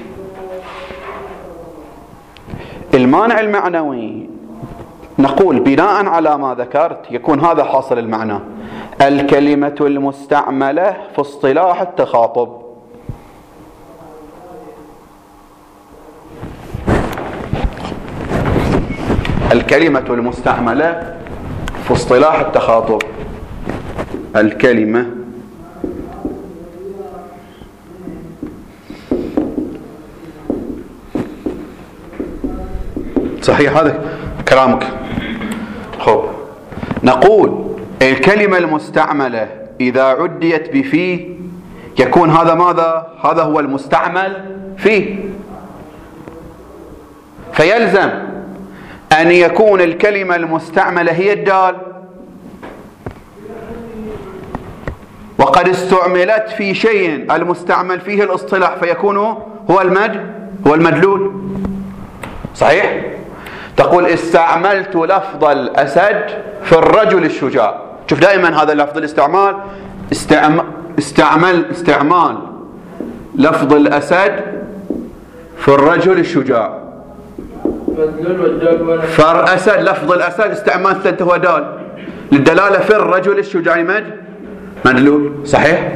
S1: المانع المعنوي نقول بناء على ما ذكرت يكون هذا حاصل المعنى: الكلمة المستعملة في اصطلاح التخاطب. الكلمة المستعملة في اصطلاح التخاطب. الكلمة صحيح هذا كلامك. خب نقول الكلمة المستعملة إذا عديت بفيه يكون هذا ماذا؟ هذا هو المستعمل فيه. فيلزم أن يكون الكلمة المستعملة هي الدال، وقد استعملت في شيء المستعمل فيه الاصطلاح فيكون هو المدلول. صحيح؟ تقول استعملت لفظ الأسد في الرجل الشجاع. شوف دائما هذا لفظ الاستعمال استعمال لفظ الأسد في الرجل الشجاع. فر أسد لفظ الأسد استعمال ثلاثة هو دال للدلالة في الرجل الشجاع مدلول. صحيح؟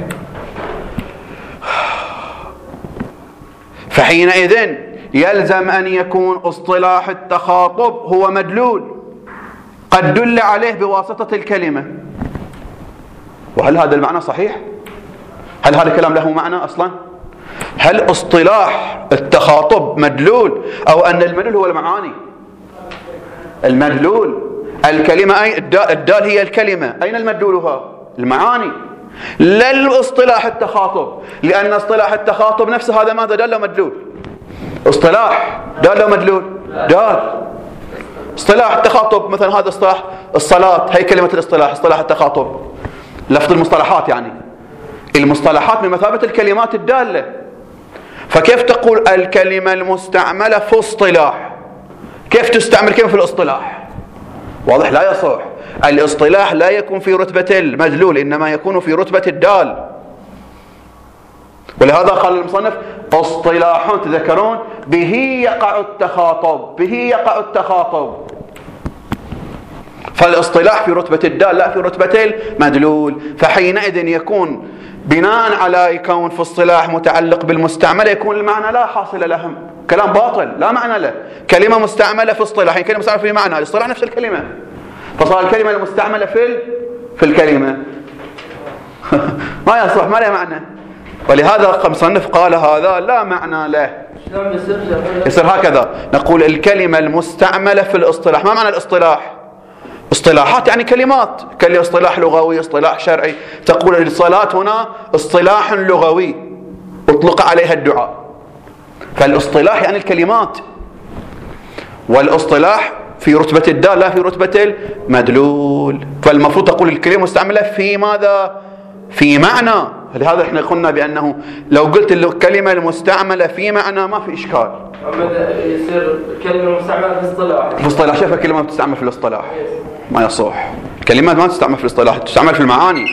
S1: فحينئذ يلزم أن يكون اصطلاح التخاطب هو مدلول قد دل عليه بواسطة الكلمة. وهل هذا المعنى صحيح؟ هل هذا الكلام له معنى أصلا؟ هل اصطلاح التخاطب مدلول أو أن المدلول هو المعاني؟ المدلول الكلمة أي الدال هي الكلمة، أين المدلول هو؟ المعاني، لا الاصطلاح التخاطب، لأن اصطلاح التخاطب نفسه هذا ماذا؟ دال ومدلول. اصطلاح دال ومدلول دال. اصطلاح التخاطب مثلا هذا اصطلاح الصلاة، هي كلمة الاصطلاح اصطلاح التخاطب، لفظ المصطلحات يعني المصطلحات من مثابة الكلمات الدالة. فكيف تقول الكلمة المستعملة في اصطلاح؟ كيف تستعمل كلمة في الاصطلاح؟ واضح لا يصح. الاصطلاح لا يكون في رتبة المدلول إنما يكون في رتبة الدال. ولهذا قال المصنف اصطلاح تذكرون به يقع التخاطب، به يقع التخاطب. فالاصطلاح في رتبة الدال لا في رتبة المدلول. فحينئذ يكون بناء على يكون في اصطلاح متعلق بالمستعملة يكون المعنى لا حاصل له، كلام باطل لا معنى له. كلمة مستعملة في اصطلاح يعني كلمة مستعملة في معنى، الاصطلاح نفس الكلمة، فصار الكلمة المستعملة في الكلمة ما يصح، ما له معنى. ولهذا المصنف قال هذا لا معنى له. يصير هكذا نقول الكلمة المستعملة في الاصطلاح. ما معنى الاصطلاح؟ اصطلاحات يعني كلمات، كلمة اصطلاح لغوي اصطلاح شرعي. تقول الصلاة هنا اصطلاح لغوي اطلق عليها الدعاء. فالاصطلاح يعني الكلمات، والاصطلاح في رتبة الدال لا في رتبة المدلول. فالمفروض تقول الكلمة مستعملة في ماذا؟ في معنى. لهذا احنا قلنا بأنه لو قلت الكلمة المستعملة في معنى ما في إشكال.
S2: يصير الكلمة مستعملة في الاصطلاح.
S1: في الاصطلاح شوف الكلمة تستعمل في الاصطلاح ما يصح. الكلمات ما تستعمل في الاصطلاح، تستعمل في المعاني.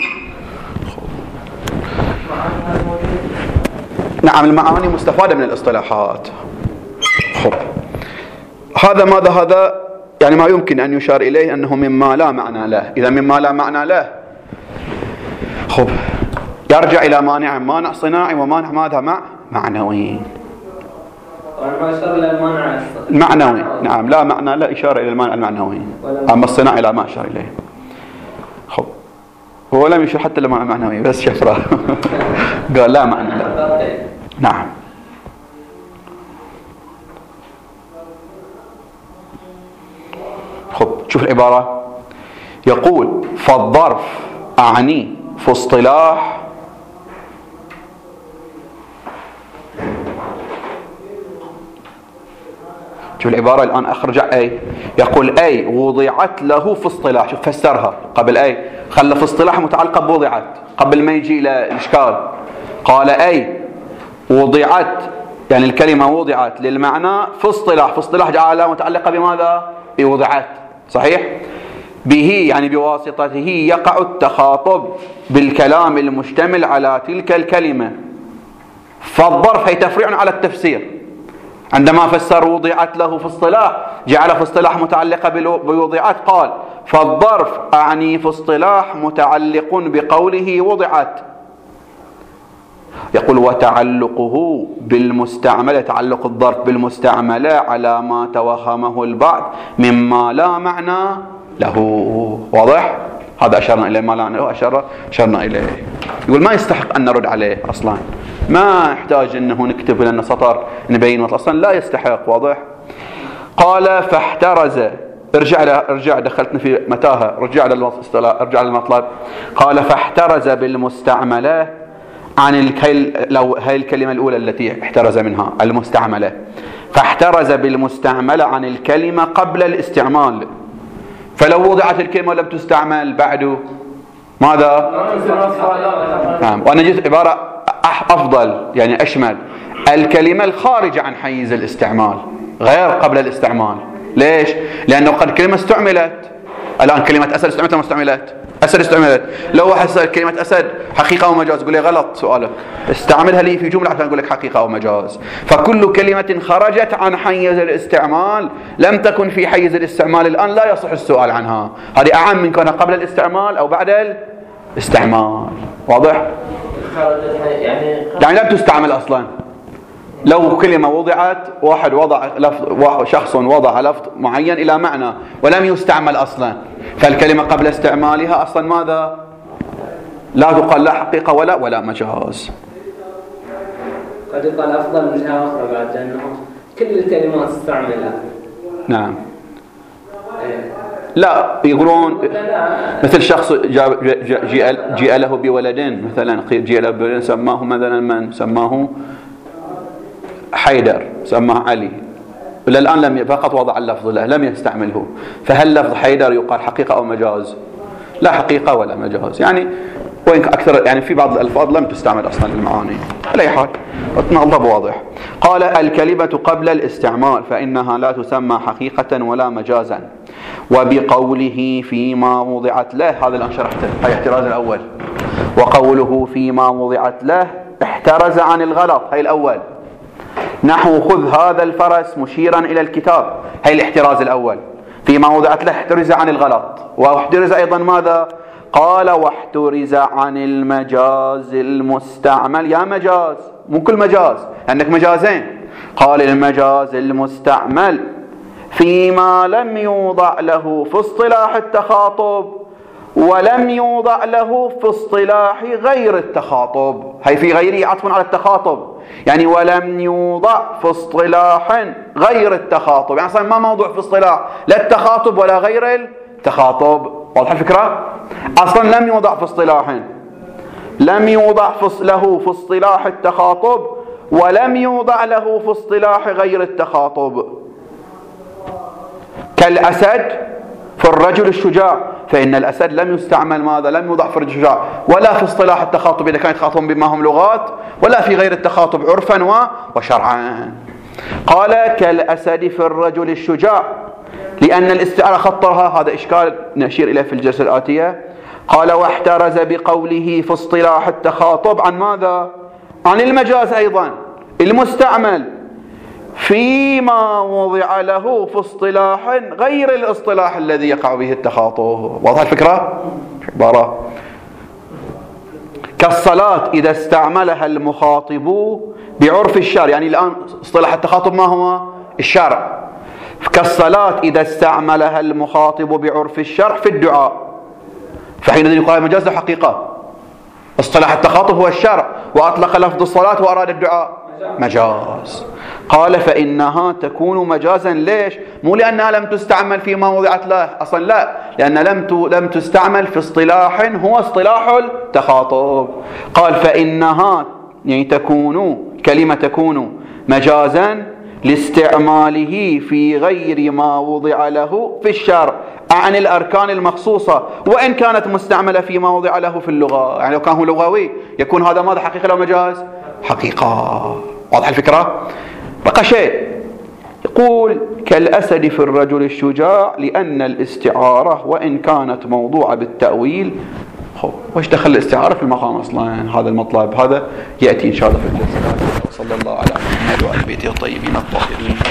S1: نعم المعاني مستفادة من الاصطلاحات. خب هذا ماذا؟ هذا يعني ما يمكن أن يشار إليه أنه مما لا معنى له. إذا مما لا معنى له خب يرجع إلى مانع صناعي ومانع ماذا؟ معنوي.
S2: ما أشار إلى المانع
S1: المعنوي. نعم لا معنى لا إشارة إلى المانع المعنوي، أما الصناعي لا ما أشار إليه. خب هو لم يشير حتى للمعنى المعنوي بس شفره قال لا معنى لا. نعم خب شوف العبارة يقول فالظرف أعني في اصطلاح شوف العبارة الآن أخرج أي يقول أي وضعت له في اصطلاح. شوف فسرها قبل أي خلى في اصطلاح متعلقة بوضعت قبل ما يجي إلى الإشكال. قال أي وضعت يعني الكلمة وضعت للمعنى في اصطلاح جعلها متعلقة بماذا؟ بوضعت. صحيح؟ به يعني بواسطته يقع التخاطب بالكلام المشتمل على تلك الكلمة. فالظرف هي تفريع على التفسير. عندما فسر وضعت له في اصطلاح جعل في اصطلاح متعلقة بوضعت، قال فالظرف أعني في اصطلاح متعلق بقوله وضعت. يقول وتعلقه بالمستعملة، تعلق الظرف بالمستعملة على ما توهمه البعض مما لا معنى له. واضح؟ هذا أشرنا إليه، ما لا معنى له أشرنا إليه. يقول ما يستحق أن نرد عليه أصلا، ما يحتاج أنه نكتب لنا سطر نبين أصلا، لا يستحق. واضح؟ قال فاحترز، ارجع دخلتنا في متاهة، ارجع للمطلب. قال فاحترز بالمستعملة عن لو هاي الكلمة الأولى التي احترز منها المستعملة، فاحترز بالمستعملة عن الكلمة قبل الاستعمال. فلو وضعت الكلمة ولم تستعمل بعد ماذا؟ نعم. وأنا جيت عبارة أفضل يعني أشمل، الكلمة الخارجة عن حيز الاستعمال غير قبل الاستعمال. ليش؟ لأنه قد كلمة استعملت الآن، كلمة أسد استعملت ولا ما استعملت؟ أسد استعملت. لو واحد سأل كلمة أسد حقيقة أو مجاز، قول لي غلط سؤالك، استعملها لي في جملة عشان أقول لك حقيقة أو مجاز. فكل كلمة خرجت عن حيز الاستعمال لم تكن في حيز الاستعمال الآن لا يصح السؤال عنها. هذه أعم من كونها قبل الاستعمال أو بعد الاستعمال. واضح؟ يعني لم تستعمل أصلا. لو كلمة وضعت، شخص وضع لفظ معين إلى معنى ولم يستعمل أصلا، فالكلمة قبل استعمالها أصلا ماذا؟ لا تقال لا حقيقة ولا مجاز.
S2: قد يقال أفضل من جهة أخرى بعد أنه كل الكلمات استعملها.
S1: نعم. لا يقولون مثل شخص جاء له بولدين مثلا، جاء له بولدين سماه مثلا من سماه حيدر، سماه علي، ولا الآن لم فقط وضع اللفظ له لم يستعمله. فهل لفظ حيدر يقال حقيقة أو مجاز؟ لا حقيقة ولا مجاز. يعني وإن أكثر يعني في بعض الألفاظ لم تستعمل أصلا المعاني. على أي حال المطلب واضح. قال الكلمة قبل الاستعمال فإنها لا تسمى حقيقة ولا مجازا، وبقوله فيما وضعت له، هذا الآن شرحته، هي احتراز الأول. وقوله فيما وضعت له احترز عن الغلط، هي الأول. نحو خذ هذا الفرس مشيرا إلى الكتاب، هي الاحتراز الأول. فيما وضعت له احترز عن الغلط. واحترز أيضا ماذا؟ قال واحترز عن المجاز المستعمل. يا مجاز، مو كل مجاز، عندك مجازين. قال المجاز المستعمل فيما لم يوضع له في اصطلاح التخاطب ولم يوضع له في اصطلاح غير التخاطب. هي في غيره عطف على التخاطب، يعني ولم يوضع في اصطلاح غير التخاطب، يعني أصلا ما موضوع في اصطلاح لا التخاطب ولا غير التخاطب. واضح الفكرة؟ أصلا لم يوضع في اصطلاح، لم يوضع له في اصطلاح التخاطب ولم يوضع له في اصطلاح غير التخاطب. كالأسد في الرجل الشجاع، فإن الأسد لم يستعمل ماذا؟ لم يوضع في الرجل الشجاع ولا في اصطلاح التخاطب إذا كان يتخاطبون بما هم لغات، ولا في غير التخاطب عرفا وشرعا. قال كالأسد في الرجل الشجاع، لأن الاستعارة خطرها، هذا إشكال نشير إليه في الجلسة الآتية. قال واحترز بقوله في اصطلاح التخاطب عن ماذا؟ عن المجاز أيضا المستعمل فيما وضع له في اصطلاح غير الاصطلاح الذي يقع به التخاطب. واضح الفكرة؟ عبارة كالصلاة إذا استعملها المخاطب بعرف الشرع، يعني الآن اصطلاح التخاطب ما هو؟ الشرع. كالصلاة إذا استعملها المخاطب بعرف الشرع في الدعاء، فحينئذ يقال مجاز حقيقة. اصطلاح التخاطب هو الشرع، وأطلق لفظ الصلاة وأراد الدعاء مجاز. قال فإنها تكون مجازا. ليش؟ مو لأنها لم تستعمل فيما وضعت له أصلا، لا، لأن لم تستعمل في اصطلاح هو اصطلاح التخاطب. قال فإنها يعني كلمة تكون مجازا لاستعماله في غير ما وضع له في الشرع عن الأركان المخصوصة، وإن كانت مستعملة فيما وضع له في اللغة. يعني لو كان هو لغوي يكون هذا ماذا؟ حقيقة لو مجاز؟ حقيقة. واضح الفكرة؟ بقى شيء يقول كالأسد في الرجل الشجاع لأن الاستعارة وإن كانت موضوعة بالتأويل. وش دخل الاستعارة في المقام أصلا؟ هذا المطلب هذا يأتي إن شاء الله في الجلسة. صلى الله على محمد وآل بيته الطيبين الطاهرين.